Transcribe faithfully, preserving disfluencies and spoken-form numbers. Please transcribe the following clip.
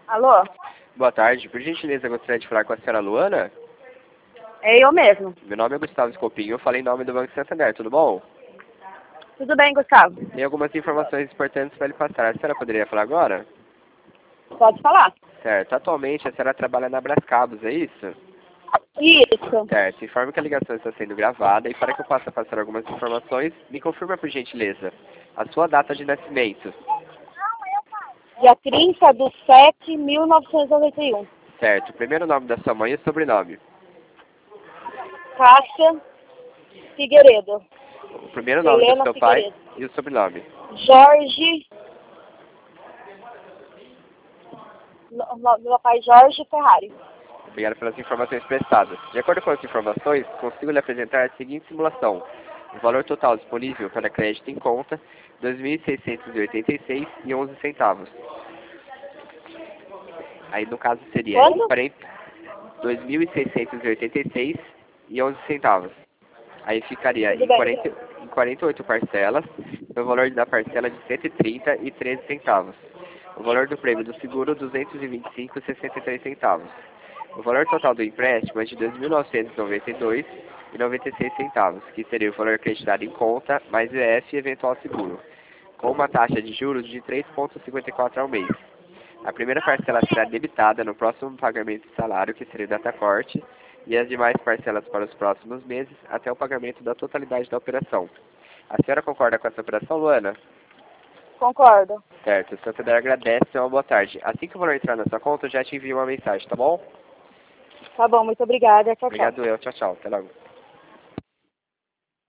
Alô? Boa tarde, por gentileza, gostaria de falar com a senhora Luana? É eu mesmo. Meu nome é Gustavo Escopinho, eu falei em nome do Banco Santander, tudo bom? Tudo bem, Gustavo? Tem algumas informações importantes para lhe passar. A senhora poderia falar agora? Pode falar. Certo. Atualmente a senhora trabalha na Brascabos, é isso? Isso. Certo. Informe que a ligação está sendo gravada e para que eu possa passar algumas informações, me confirma por gentileza a sua data de nascimento. Dia trinta de sete de mil novecentos e noventa e um. Certo. O primeiro nome da sua mãe e o sobrenome. Cássia Figueiredo. O primeiro nome Helena do seu pai Figueiredo. e o sobrenome. Jorge. No- no- Meu pai Jorge Ferrari. Obrigado pelas informações prestadas. De acordo com as informações, consigo lhe apresentar a seguinte simulação. O valor total disponível para crédito em conta, dois mil seiscentos e oitenta e seis reais e onze centavos. Aí no caso seria Quanto? dois mil seiscentos e oitenta e seis reais e onze centavos. Aí ficaria Tudo em bem. quarenta, em quarenta e oito parcelas, no valor da parcela de cento e trinta reais e treze centavos. O valor do prêmio do seguro, duzentos e vinte e cinco reais e sessenta e três centavos. O valor total do empréstimo é de dois mil novecentos e noventa e dois reais e noventa e seis centavos, que seria o valor acreditado em conta, mais I F e eventual seguro, com uma taxa de juros de três vírgula cinquenta e quatro ao mês. A primeira parcela será debitada no próximo pagamento de salário, que seria o datacorte, e as demais parcelas para os próximos meses, até o pagamento da totalidade da operação. A senhora concorda com essa operação, Luana? Concordo. Certo, o Santander agradece e uma boa tarde. Assim que o valor entrar na sua conta, eu já te envio uma mensagem, tá bom? Tá bom, muito obrigada. Tchau, tchau. Obrigado eu, tchau, tchau, até logo.